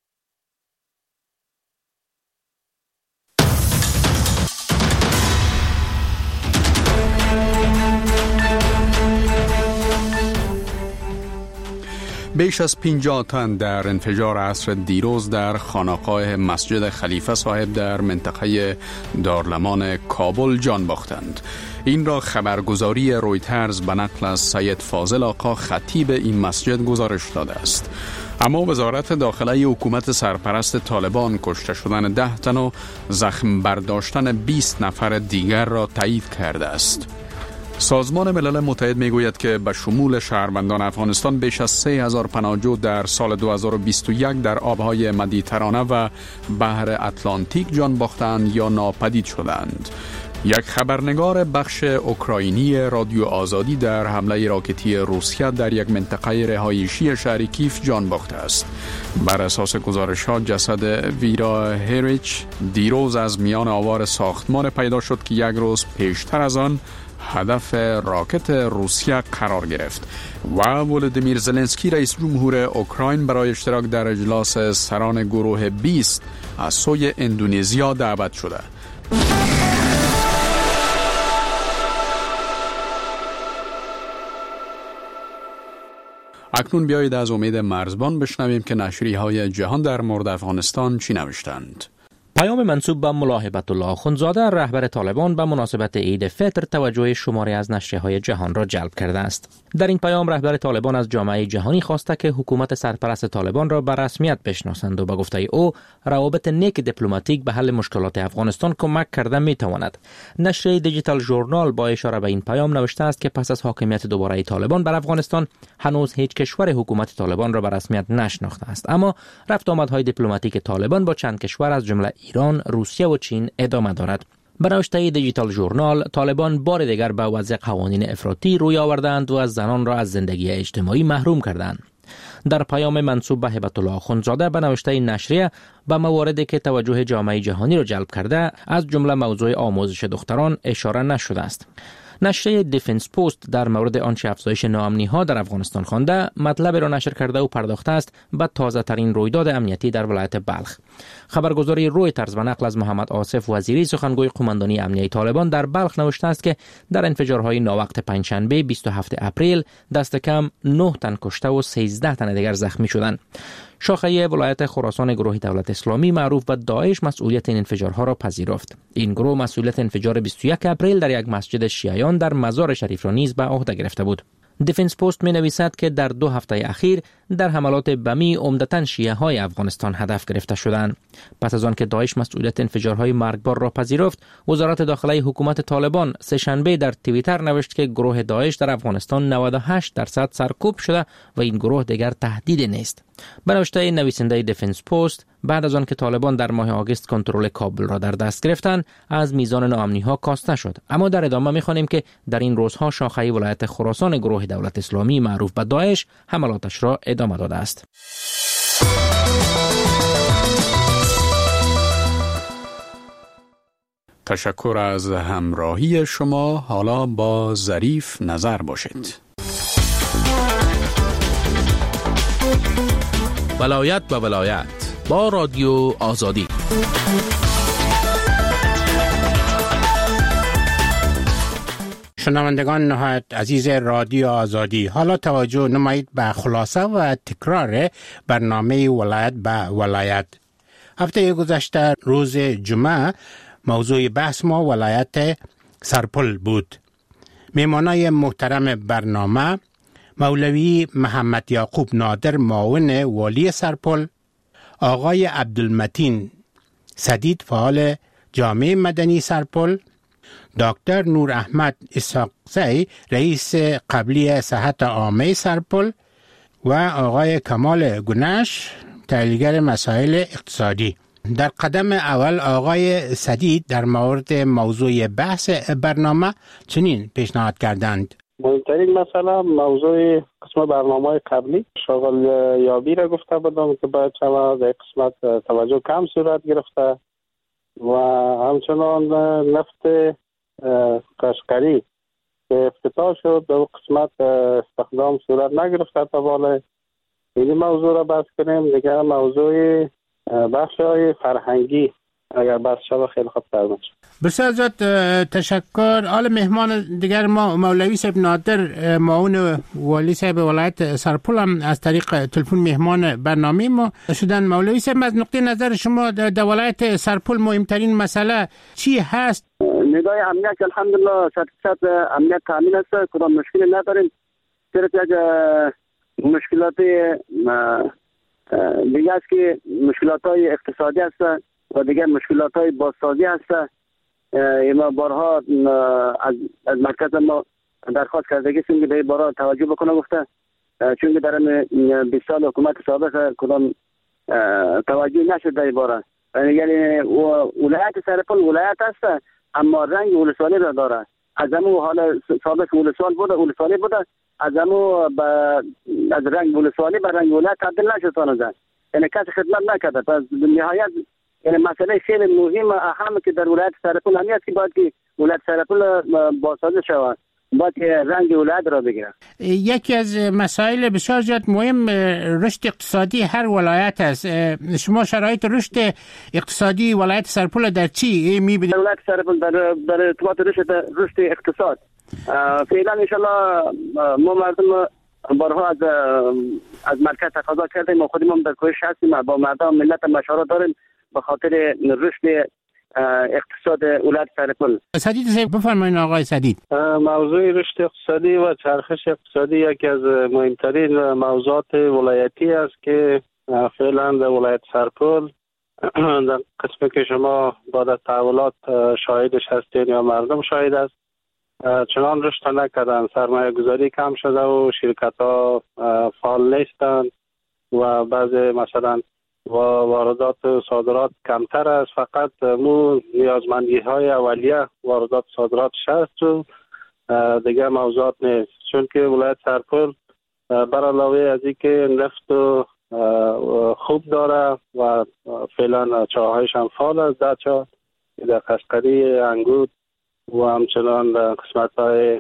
بیش از 50 تن در انفجار عصر دیروز در خانقاه مسجد خلیفه صاحب در منطقه دارلمان کابل جان باختند. این را خبرگزاری رویترز به نقل از سید فاضل آقا خطیب این مسجد گزارش داده است. اما وزارت داخله حکومت سرپرست طالبان کشته شدن 10 تن و زخم برداشتن 20 نفر دیگر را تایید کرده است. سازمان ملل متحد میگوید که به شمول شهروندان افغانستان بیش از 3000 پناهجو در سال 2021 در آبهای مدیترانه و بحر اتلانتیک جان باختند یا ناپدید شدند. یک خبرنگار بخش اوکراینی رادیو آزادی در حمله راکتی روسیه در یک منطقه رهایشی شهر کیف جان باخته است. بر اساس گزارش‌ها جسد ویرا هریچ دیروز از میان آوار ساختمان پیدا شد که یک روز پیشتر از آن هدف راکت روسیه قرار گرفت. و ولودیمیر زلنسکی رئیس جمهور اوکراین برای اشتراک در اجلاس سران گروه 20 از سوی اندونزیا دعوت شده. اکنون بیایید از امید مرزبان بشنویم که نشریه‌های جهان در مورد افغانستان چی نوشتند. پیام منسوب به ملا هبت الله اخوندزاده رهبر طالبان به مناسبت عید فطر توجه شماری از نشریه‌های جهان را جلب کرده است. در این پیام رهبر طالبان از جامعه جهانی خواسته که حکومت سرپرست طالبان را به رسمیت بشناسند و به گفته او روابط نیک دیپلماتیک به حل مشکلات افغانستان کمک کرده می‌تواند. نشریه دیجیتال ژورنال با اشاره به این پیام نوشته است که پس از حاکمیت دوباره طالبان بر افغانستان هنوز هیچ کشور حکومت طالبان را به رسمیت نشناخته است، اما رفت آمدهای دیپلماتیک طالبان با چند کشور از جمله ایران، روسیه و چین ادامه دارد. به نوشته دیجیتال ژورنال، طالبان بار دیگر به وضع قوانین افراطی روی آوردند و از زنان را از زندگی اجتماعی محروم کردند. در پیام منسوب به هبت الله اخوندزاده به نوشته نشریه به مواردی که توجه جامعه جهانی را جلب کرده از جمله موضوع آموزش دختران اشاره نشده است. نشریه دیفنس پست در مورد آنچه افزایش ناامنی‌ها در افغانستان خوانده مطلب را نشر کرده و پرداخته است به تازه ترین رویداد امنیتی در ولایت بلخ. خبرگزاری رویترز به نقل از محمد آصف وزیری سخنگوی قماندانی امنیتی طالبان در بلخ نوشته است که در انفجارهای ناوقت پنجشنبه 27 اپریل دست کم 9 تن کشته و 13 تن دیگر زخمی شدند. شاخه ولایت خراسان گروه دولت اسلامی معروف به داعش مسئولیت این انفجارها را پذیرفت. این گروه مسئولیت انفجار 21 اپریل در یک مسجد شیعیان در مزار شریف را نیز به عهده گرفته بود. دیفنس پست می نویسد که در 2 هفته اخیر در حملات بمی عمدتاً شیعه های افغانستان هدف گرفته شدند. پس از آن که داعش مسئولیت انفجارهای مرگبار را پذیرفت، وزارت داخله حکومت طالبان سه‌شنبه در توییتر نوشت که گروه داعش در افغانستان 98% سرکوب شده و این گروه دیگر تهدیدی نیست. به نوشته نویسنده دیفنس پست، بعد از آن که طالبان در ماه آگوست کنترل کابل را در دست گرفتند، از میزان ناامنی‌ها کاسته شد. اما در ادامه می‌خوانیم که در این روزها شاخه ولایت خراسان گروه دولت اسلامی معروف به داعش حملاتش را ادامه داده است. تشکر از همراهی شما. حالا با ظریف نظر باشید. ولایت به ولایت با رادیو آزادی. شنوندگان نهایت عزیز رادیو آزادی، حالا توجه نمایید به خلاصه و تکرار برنامه ولایت به ولایت. هفته گذشته روز جمعه موضوع بحث ما ولایت سرپل بود. میمانای محترم برنامه مولوی محمد یعقوب نادر معاون والی سرپل، آقای عبدالمتین سدید فعال جامعه مدنی سرپل، دکتر نور احمد اسحاقزی رئیس قبلی صحت عامه سرپل، و آقای کمال گنش، تحلیلگر مسائل اقتصادی. در قدم اول آقای سدید در مورد موضوع بحث برنامه چنین پیشنهاد کردند: مهمترین مسئله موضوع قسم برنامه قبلی شغل یابی را گفته بودم که باید شما در قسمت توجه کم صورت گرفته و همچنان نفت قشقری که افتتاح شد در قسمت استخدام صورت نگرفته تا بالا. این موضوع را بحث کنیم. دیگه موضوع بخش های فرهنگی اگر بحث شد خیلی خوب تر میشه. بسیار زیاد تشکر. حال مهمان دیگر ما مولوی صاحب نادر، معاون والی صاحب ولایت سرپل، هم از طریق تلفن مهمان برنامه ما شدن. مولوی صاحب، از نقطه نظر شما در ولایت سرپل مهمترین مسئله چی هست؟ ندای امنیت الحمدلله 100% امنیت تامین است. کدام مشکلی نداریم. صرف یک مشکلات دیگه است که مشکلات های اقتصادی است و دیگه مشکلات های بازسازی هست. ما بارها از مرکز ما درخواست کرده که به بارها توجه بکنه گفته، چون در 20 سال حکومت سابق کدام توجه نشد در باره. یعنی ولایت سرپل ولایت است اما رنگ ولسوالی را داره. از همون حال سابق ولسوالی بوده از همون از رنگ ولسوالی به رنگ ولایت تبدیل نشد تانده. یعنی کسی خدمت نکرده. پس نهایت یعنی مسئله خیلی مهم اهم که در ولایت سرپل هست که باید که ولایت سرپل بازسازی شود، باید که رنگ ولایت را بگیره. یکی از مسائل بسیار زیاد مهم رشد اقتصادی هر ولایت است. شما شرایط رشد اقتصادی ولایت سرپل در چی می‌بینید؟ ولایت سرپل در ارتباط رشد اقتصاد فعلا ان شاء الله ما مردم بارها از مرکز تقاضا کردیم و خودمون در کوشش هستیم با مردم ملت مشورت داریم به خاطر رشد اقتصاد ولایت سرپل. سدید صاحب بفرمایید. آقای سدید، موضوع رشد اقتصادی و چرخش اقتصادی یکی از مهمترین موضوعات ولایتی است که فعلا در ولایت سرپل در قسمی که شما بعد تحولات شاهدش هستین یا مردم شاهد است، چنان رشد نکردن، سرمایه گذاری کم شده و شرکت ها فعال نیستند و بعض مثلا واردات و صادرات کمتر است. فقط مو نیازمندی های اولیه واردات صادراتش هست و دیگه موضوعات نیست. چون که ولایت سرپل بر علاوه از اینکه نفت خوب داره و فعلا چاهایش هم فعال است، در چاه در قشقری، انگود و همچنان قسمت های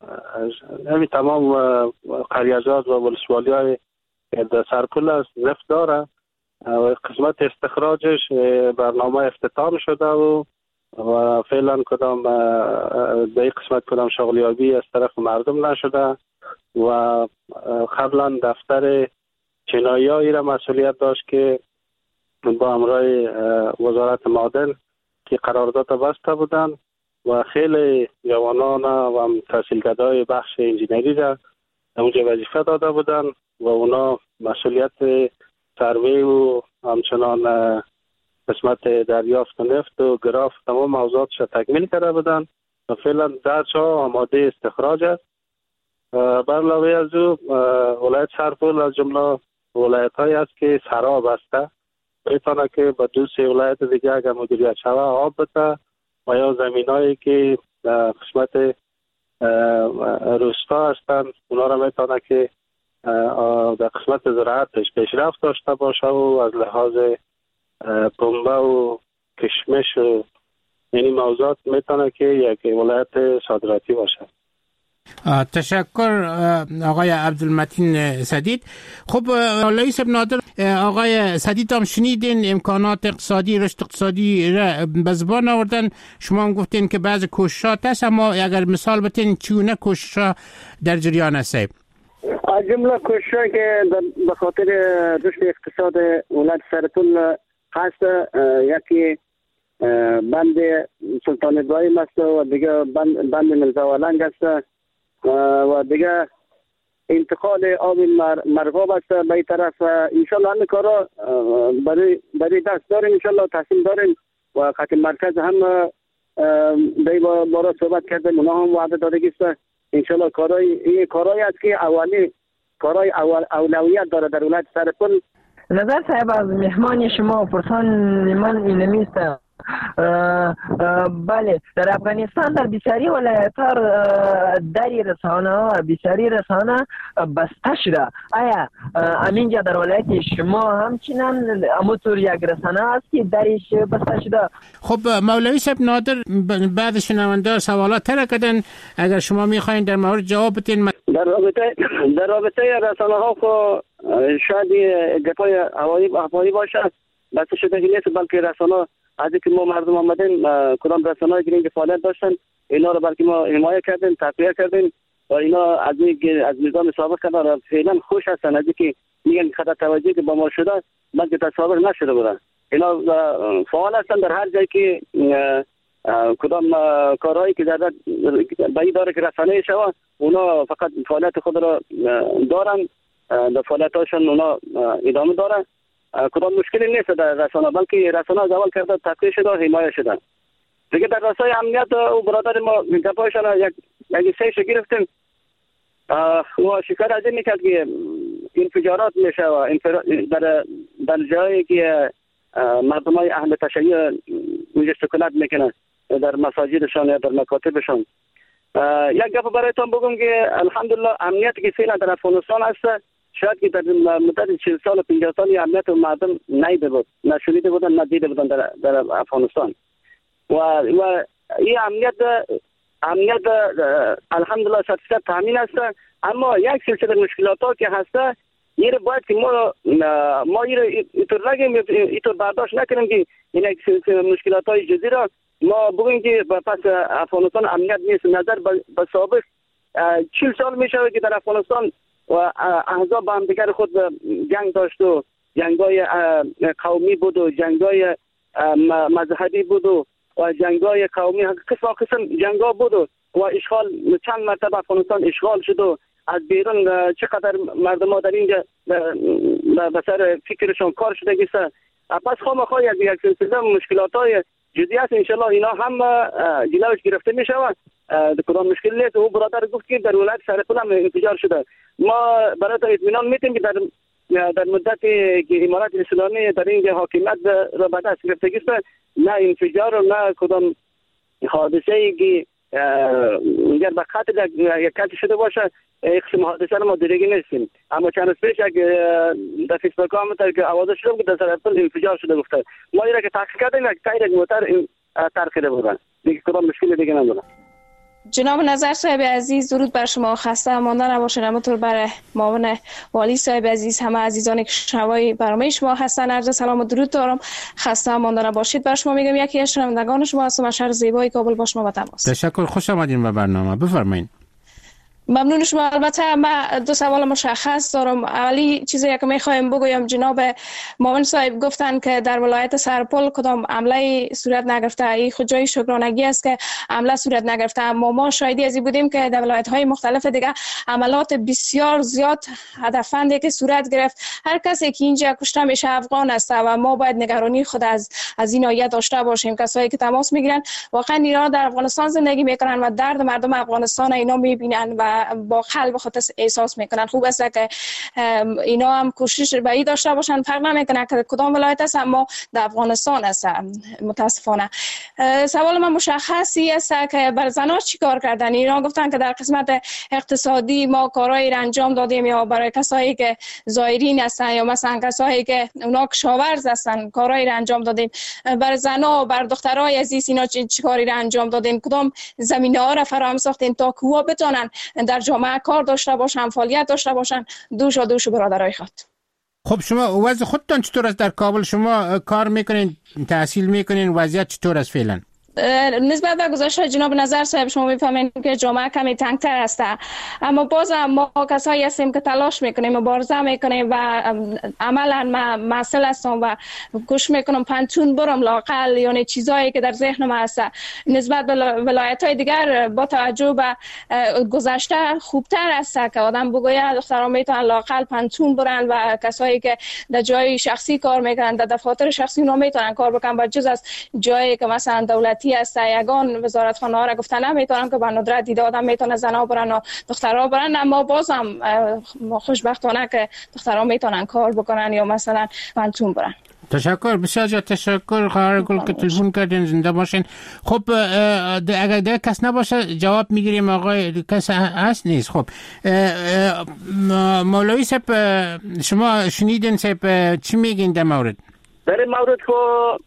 تمام قریزات و ولسوالی های در سرپل است نفت داره و قسمت استخراجش برنامه افتتاح شده و فعلا کدام در قسمت کدام شغلیابی از طرف مردم نشده و قبلا دفتر چینایی را مسئولیت داشت که با همراه وزارت معدن که قرارداد بسته بودن و خیلی جوانان و تحصیلکردهای بخش انجینری را اونجا وظیفه داده بودن و اونا مسئولیت سروی و همچنان قسمت دریافت نفت و گراف تمام موضوعاتش تکمیل کرده بودن و فعلا درچا آماده استخراج است. بر علاوه از او ولایت سرپل از جمله ولایت های است که سراب است، بتونه که با دو سه ولایت دیگه اگر مدیریت شود آب بده و یا زمین هایی که قسمت روستا هستند اونا را میتونه که در قسمت زراعتش پیشرفت داشته باشه و از لحاظ پنبه و کشمش و یعنی موضوعات میتونه که یک ولایت صادراتی باشه. تشکر آقای عبدالمتین سدید. خب مولوی صاحب نادر، آقای سدید هم شنیدین امکانات اقتصادی، رشد اقتصادی را به زبان آوردن. شما هم گفتین که بعض کوششات هست، اما اگر مثال بتین چگونه کوشش‌ها در جریان است؟ از جمله کوشش‌هایی که به خاطر رشد اقتصاد ولایت سرپل هست، یکی بند سلطان ابراهیم است و دیگه بند ملزاولنگ است و دیگه انتقال آب مرغاب است به این طرف. انشالله همه کارا برای دست داریم، انشالله تحصیل داریم و خط مرکز هم به بارا صحبت کرده، اونا هم وعده دادگی است. انشالله کارایی است که اولی کارهای اولویت داره در ولایت سرپل. نظر صاحب از مهمان شما پرسان من اینمی است. بله در افغانستان در بسیاری ولایت‌ها دری رسانه ها بسیاری رسانه بسته شده. آیا همینجا در ولایت شما همچنان همونطور یک رسانه است که درش بسته شده؟ خب مولوی صاحب نادر بعد شنونده سوالات تر کردن، اگر شما میخواین در مورد جواب بدین. در رابطه رسانه ها خب شاید گپای هوایی باشد، بس شده که نیست، بلکه رسانه از اینکه ما مردم آمدیم کدام رسانه‌ای که فعالیت داشتن اینا رو بلکه ما حمایت کردیم، تقویت کردیم و اینا از نظام سابق کردن فعلا خوش هستن، از اینکه میگن خطر توجهی که با ما شده بلکه تصاویر نشده بودن. اینا فعال هستن در هر جایی که کدام کارهایی که در بایی داره که رسانه شود اونا فقط فعالیت خود را دارن، در فعالیتاشون اونا ادامه دارن. کدام مشکلی نیست در رسانه، بلکه رسانه از اول کرده تقویت شده و حمایت شدن. دیگه در رسای امنیت او برادر ما گپایشان یک سیش گرفتیم و شکایت از این میکرد که انفجارات میشه و در جایی که مردم های اهل تشیع اونجا سکونت میکنن در مساجدشان یا در مکاتبشان. یک گپ برایتان بگم که الحمدلله امنیتی که فعلا در افغانستان هست شاید که در مدت 40 سال و 50 سال امنیت مردم نیده بود، نشنیده بودن، ندیده بودن در افغانستان و این امنیت الحمدلله 100% تامین است. اما یک سلسله مشکلات ها که هست این باید که ما اینطور نگیم، اینطور برداشت نکنیم که این یک سلسله مشکلات های جدی را ما بگیم که پس افغانستان امنیت نیست. نظر به سابق 40 سال می شود که در افغانستان و احزاب با هم دیگر خود جنگ داشت و جنگای قومی بود و جنگای مذهبی بود و جنگای قومی، قسم جنگا بود و اشغال چند مرتبه افغانستان اشغال شد و از بیرون چقدر مردم ها در اینجا به سر فکرشون کار شده گیسته. پس خواهی یک سلسله مشکلات های جدی است، انشالله اینا هم جلوش گرفته می شود. کدام مشکل نیست. او برادر گفت که در ولایت سرپل هم انفجار شده. ما برای اطمینان میتیم که در مدت که امارت اسلامی در اینجا حاکمیت را به دست گرفته است نه انفجار و نه کدام حادثه ای که اگر به قتل یک کسی شده باشه قسم حادثه ما دیگه نیستیم. اما چند روز پیش در فیسبوک هم که آواز شده که در سرپل انفجار شده گفته. ما اینا که تحقیق کردیم یک تایر موتر ترخیده بودن، دیگه کدام مشکل دیگه نداره. جناب نظر صاحب عزیز درود بر شما، خسته مانده نباشید. همونطور بر معاون والی صاحب عزیز، همه عزیزانی که شنوای برنامه شما هستن عرض سلام و درود دارم. خسته مانده نباشید. بر شما میگم یکی از شنوندگان شما هستم از شهر زیبای کابل با شما با تماس. تشکر، خوش آمدین به برنامه، بفرمایید. ممنون شما. البته من دو سوال مشخص دارم. اولی چیزی که میخوایم بگویم، جناب معاون صاحب گفتن که در ولایت سرپل کدام عمله صورت نگرفته. این خود جای شکرانگی است که عمله صورت نگرفته، اما ما شاهدی از این بودیم که در ولایت های مختلف دیگه عملات بسیار زیاد هدفمندی که صورت گرفت. هر کسی که اینجا کشته میشه افغان است و ما باید نگرانی خود از این ناحیه داشته باشیم. کسایی که تماس میگیرن واقعا اینا در افغانستان زندگی میکنن و درد مردم افغانستان اینا میبینن و با قلب خود احساس میکنن. خوب است که اینا هم کوشش به این داشته باشن، فرق نمیکنه که کدام ولایت است، اما در افغانستان است. متاسفانه سوال من مشخصی است که بر زنان چی کار کردن. اینا گفتن که در قسمت اقتصادی ما کارایی را انجام دادیم، یا برای کسایی که زایرین هستن یا مثلا کسایی که اونا کشاورز هستن کارایی را انجام دادیم. بر زنا و بر دخترای عزیز اینا چی کاری را انجام دادین؟ کدام زمینه‌ها را فراهم ساختین تا که وا بتونن در جامعه کار داشته باشن، فعالیت داشته باشن؟ دوش برادرای خود. خب شما وضع خودتان چطور است در کابل؟ شما کار میکنین، تحصیل میکنین، وضعیت چطور است فعلا؟ نسبت به گذشته جناب نظر صاحب شما میفهمین که جامعه کمی تنگتر است، اما باز ما کسایی هستیم که تلاش میکنیم، مبارزه میکنیم و عملا مسئول هستم و کوشش میکنم پنتون برم لاقل، یعنی چیزایی که در ذهنم هست نسبت به ولایت‌های دیگر با توجه به گذشته خوبتر است که آدم بگوید دختران میتونن لاقل پنتون برن و کسایی که در جای شخصی کار میکنن در دفاتر شخصی اونا میتونن کار بکنن، با جز از جایی که مثلا دولتی دولتی است. یگان وزارتخانه ها را گفتن نمیتونن که به ندرت دیده آدم میتونه زنا برن و دخترها برن، اما باز هم خوشبختانه که دخترها میتونن کار بکنن یا مثلا پنتون برن. تشکر، بسیار زیاد تشکر خواهر گل که تلفن کردین، زنده باشین. خب اگر دیگه کس نباشه جواب میگیریم. آقای کس هست نیست؟ خب مولوی صاحب شما شنیدین صاحب چی میگین در مورد؟ در این مورد خو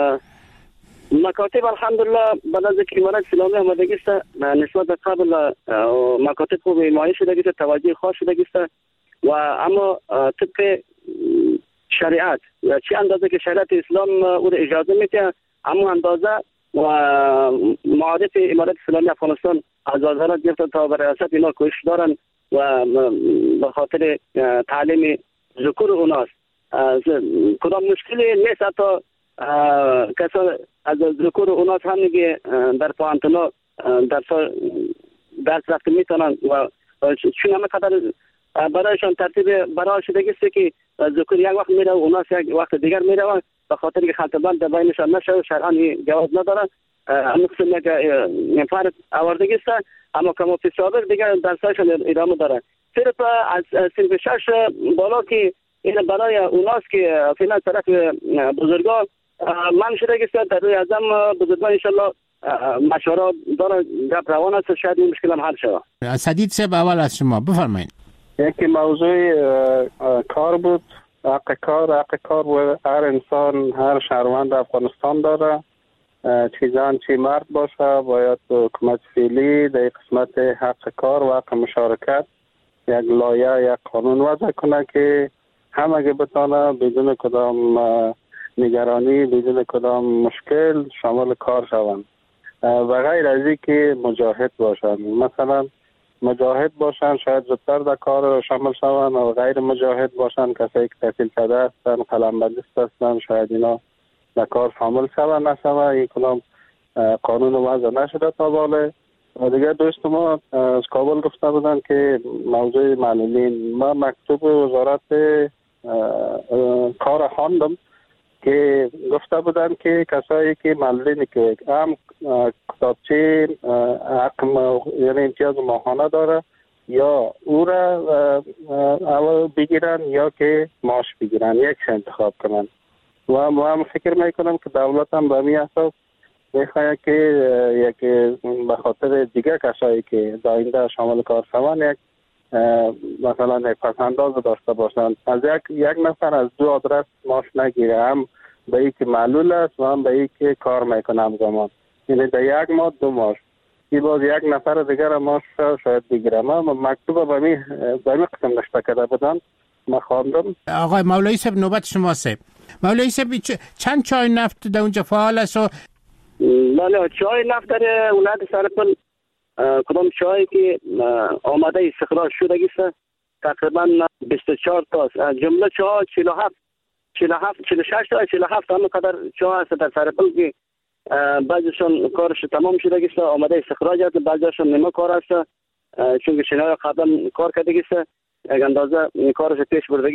مکاتب الحمدلله به نزد که امارت اسلامی آمادگی است نسبت به قبل مکاتب خوب حمایت شده است، توجه خاص شده است و اما طبق شریعت چه اندازه که شریعت اسلام او را اجازه میده اما اندازه و معارف امارت اسلامی افغانستان از وزارت گرفته تا به ریاست اینا کوشش دارن و به خاطر تعلیم ذکور اوناست کدام مشکلی نیست. حتی کسا از ذکور اوناست هم میگه در پانتنا درس رفته میتونن و چون همه قدر برایشان ترتیب برای شدگی است که ذکر یک وقت میره و اوناس یک وقت دیگر میره و به خاطر که خلطبند در بینشان نشه شرعا جواز نداره. اما قسم یک فرد آوردگی است اما کما فی سابق دیگر درسایشان ادامه داره. صرف از صرف 6 بالا که این برای اوناس که فعلا طرف بزرگان من شدگی است در روی ازم بزرگان انشالله مشوره داره گپ روان است، شاید این مشکل هم حل شود. سدید صاحب اول از شما بفرمایید. یکی موضوع کار بود. حق کار و هر انسان هر شهروند افغانستان داره، چیزان چی مرد باشه باید حکومت فعلی در قسمت حق کار و حق مشارکت یک لایحه یک قانون وضع کنه که همه بتانه بدون کدام نگرانی بدون کدام مشکل شامل کار شوند و غیر از این که مجاهد باشند. مثلا مجاهد باشن شاید زودتر در کار شامل شوند و غیر مجاهد باشن کسایی که تحصیل کرده هستن قلمبندیست هستن شاید اینا در کار شامل شوند نشوند. این کدام قانون وضع نشده تا باله. و دیگه دوست ما از کابل گفته بودن که موضوع معلولین، ما مکتوب وزارت کار خواندم که گفته بودن که کسایی که معلولین که هم کتابچه حق یعنی امتیاز ماهانه داره یا او را اول بگیرن یا که معاش بگیرن، یکش انتخاب کنن. و ما هم فکر میکنم که دولت هم به می اساس میخواهد که یک به خاطر دیگه کسایی که داینده شامل کار شوند یک مثلا یک پسنداز داشته باشند، از یک نفر از 2 آدرس معاش نگیره، هم به ای که معلول است و هم به ای که کار میکنه همزمان، یعنی در یک ماه 2 معاش. این باز یک نفر دیگر معاش شاید بگیره. ما مکتوب به می قسم نشته کرده بودن ما خواندم. آقای مولوی صاحب نوبت شما صاحب. مولوی صاحب چند چای نفت در اونجا فعال است؟ بله چای نفت در ولایت سرپل کدام چایی که آماده استخراج شده است تقریبا 24 تا جمله چای 46 تا 47 هم قدر چای است در سرپل که بعضیشون کارش تمام شده است آماده استخراج است، بعضیشون نیمه کار است چون شنای قبلا کار کرده است یک اندازه کارش پیش برده